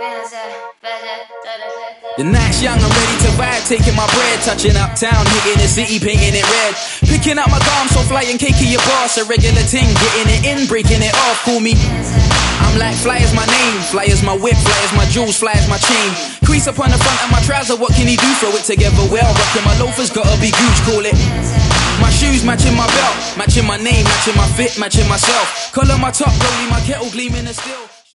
The night's young, I'm ready to vibe, taking my bread, touching uptown, hitting the city, painting it red. Picking up my gum, so flying cakey, your boss, a regular ting, getting it in, breaking it off, call me. I'm like fly is my name, fly is my whip, fly is my jewels, fly is my chain. Crease up on the front of my trouser, what can he do? Throw it together well, rocking my loafers, gotta be Gooch, call it. My shoes matching my belt, matching my name, matching my fit, matching myself. Color my top, rolling my kettle, gleaming the still.